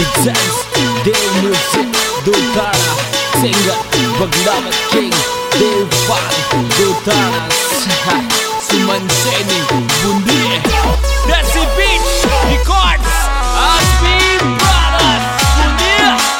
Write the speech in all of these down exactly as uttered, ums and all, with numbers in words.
presents Dev Music Dutara Singer Bagdama King Dev Fan Dutara Suman Seni Bundi Desi Beach Records Aspi Brothers Bundi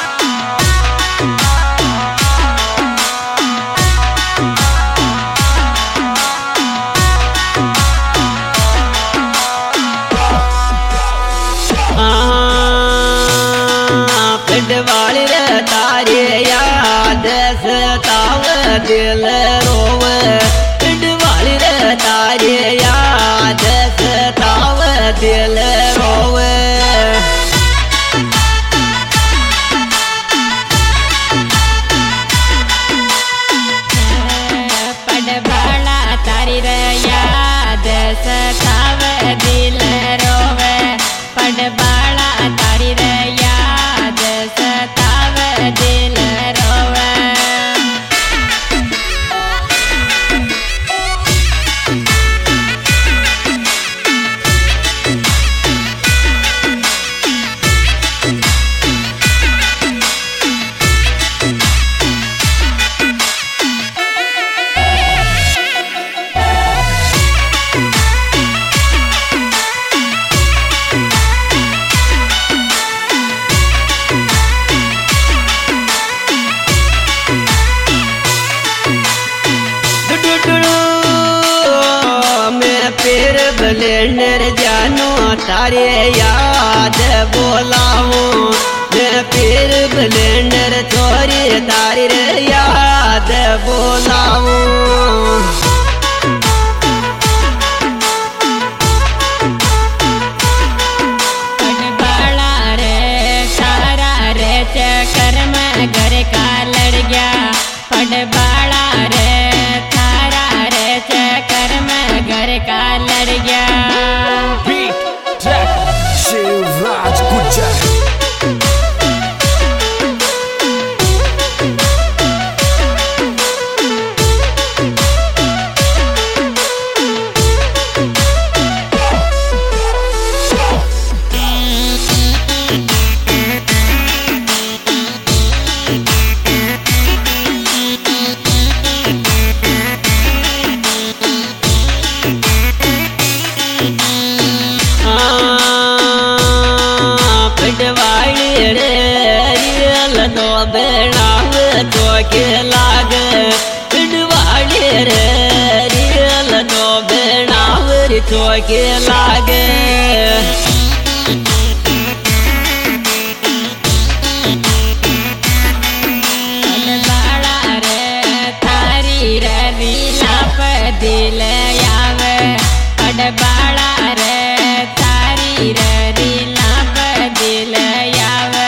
पिंडवाली रे तारे याद सताव दिल रोवे पिंडवाली रे तारे याद सताव दिल रोवे पड़बाला तारी रे याद सताव दिल रोवे पड़बाला तारी रे याद सताव दिल रोवे फिर ब्लेंडर जानो तारे याद बोलाऊं मैं फिर ब्लेंडर छोरी तारे याद बोलाऊं पड़बाला रे सारा रे चक्कर में घर का लड़ गया पड़बाला रे थारा रे चक्कर में घर का लड़ गया Beat Track Shivraj Gujar पिंडवाली रे रियल दो बेनाव तो के लाग पिंडवाली रे रियल दो बेनाव तो के लागे पड़बाला रे थारी रे विलाप दिल आवे पड़बाला रे थारी रे विलाप दिल आवे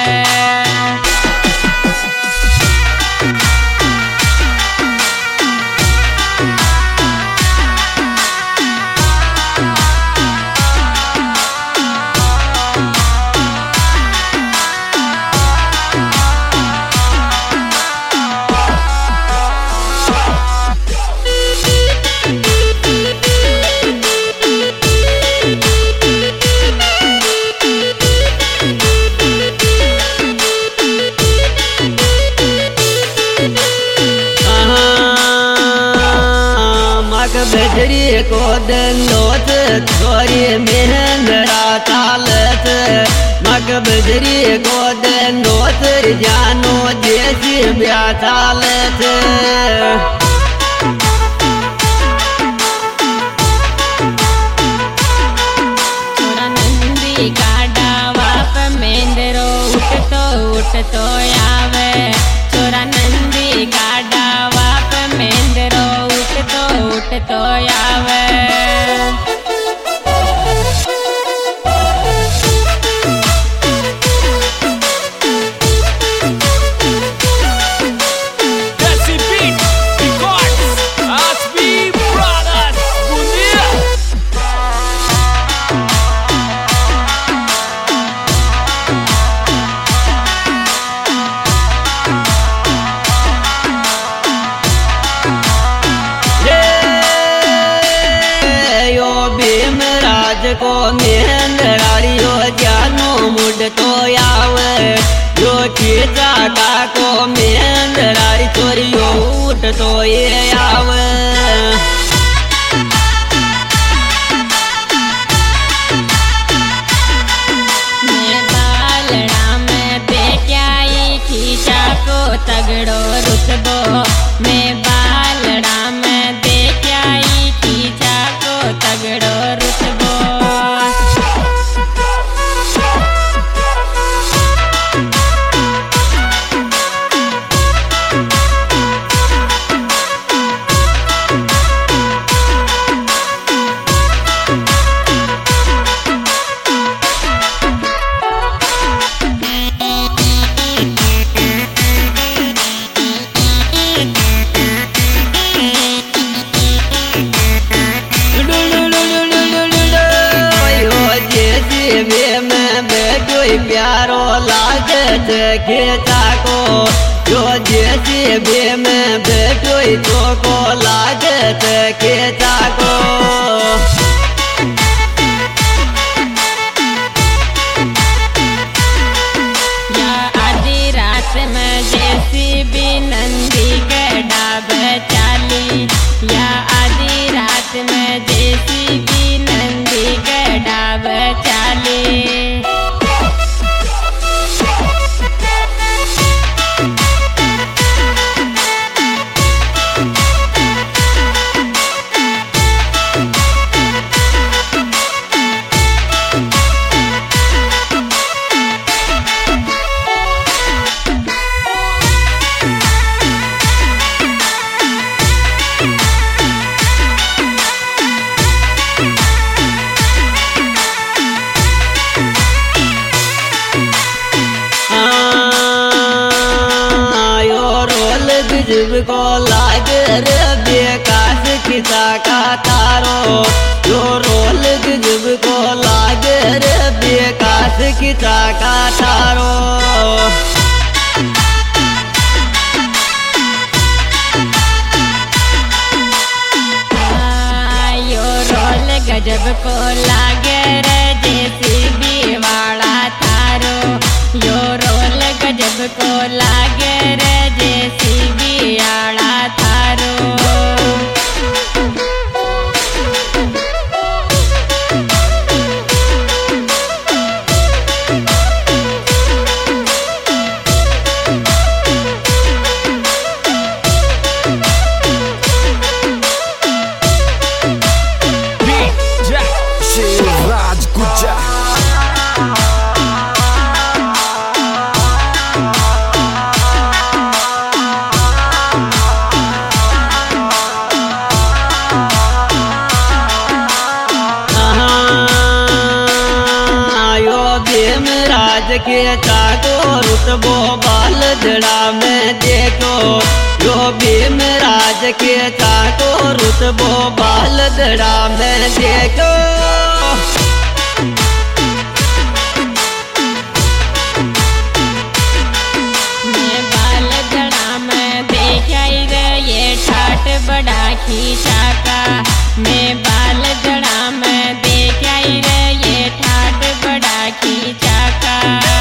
मग बजरी को दनोत छोरी मेहंदरा तालत मग बजरी को दनोत जानो जैसी ब्या तालत छोरा नंदी का डावा पे मेंदरो उठ तो उठ तो आवे छोरा नंदी का डावा पे मेंदरो उठ तो उठ तो आवे Desi Beat Records Aspi Brothers Bundi को मेहंदरारियो जानो मुड तो आवे यो खींचा काको मेंदरारी छोरियो उठ तो ये आवे तगड़ो रुतबो मैं बालड़ा में देख आई खींचा को तगड़ो रुतबो प्यारो लागे खींचा को जो जैसे भी में बैठो तो को लागे खींचा को या आधी रात में जैसी भी नंदी के डाब चाली या आधी रात में जैसी भी नंदी के डाब चाली गजब को लागे रे बेकास खिंचा का तारो जो रोल गजब को लागे रे बेकास खिंचा का तारो यो रोल गजब को लागे रे जेसीबी वाला थारो यो रोल गजब को लागे रे जेसीबी वाला थारो शिवराज गुज्जा राज के चाको रुतबो बाल जड़ा में देखो यो भीम राज के चाको रुतबो बाल जड़ा में देखो मैं बाल जड़ा में देखाई रे ये ठाट बड़ा खींचा का मैं बाल जड़ा में देखाई रे ये ठाट बड़ा खींचा का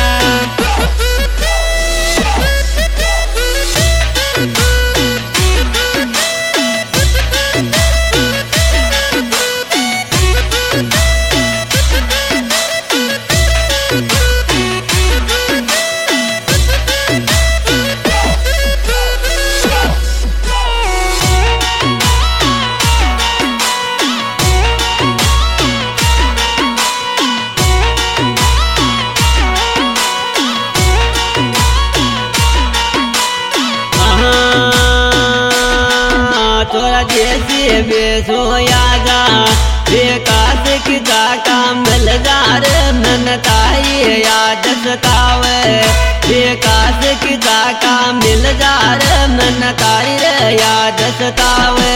तोरा जैसे बेसोया जा बेकास की जाका मिल जा रे मन ताई याद सतावे बेकास की जाका मिल जा रे मन ताई रे याद सतावे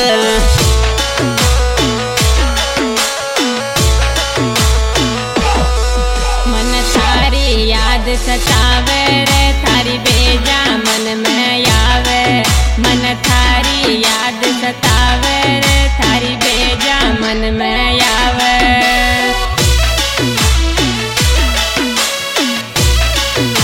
मन थारी याद सतावे रे थारी बेजा मन में आवे मन थारी याद सतावे रे थारी बेजा मन में आवे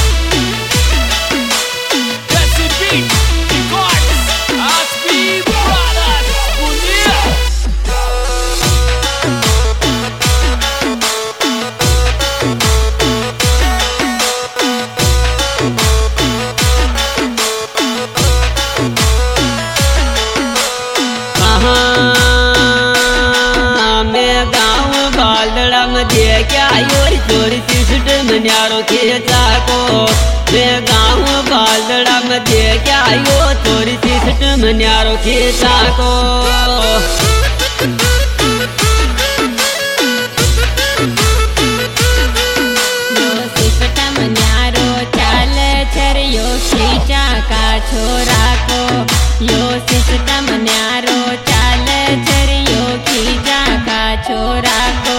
न्यारो खींचा को मैं गाँव बालड़ा में देख आयो तोरी सिस्टम न्यारो खींचा को का छोरा को यो सिस्टम न्यारो चाल चरियो खींचा का छोरा को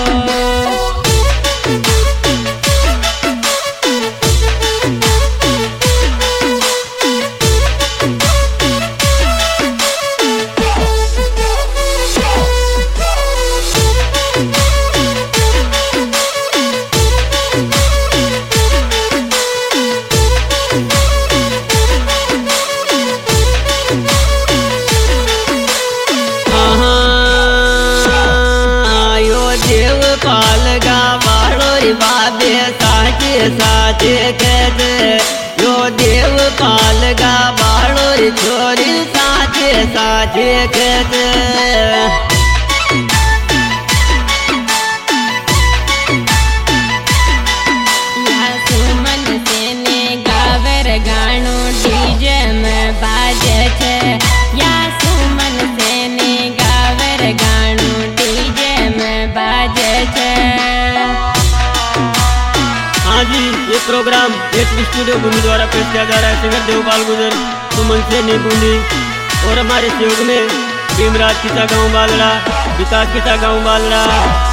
बाबे साचे साचे कहते यो देव पाल गा बाड़ो छोरी साचे साचे कहते या सुमन सेने गावर गानो डीजे में बाजे छे या सुमन सेने गावर गानो डीजे में बाजे छे। जी ये प्रोग्राम एचपी स्टूडियो बूंदी द्वारा पेश किया जा रहा है। सिंगर देवपाल गुजर, सुमन सेनी बूंदी और हमारे सहयोग में भीमराज किसा गाँव बालड़ा, विकास किसा गाँव बालड़ा,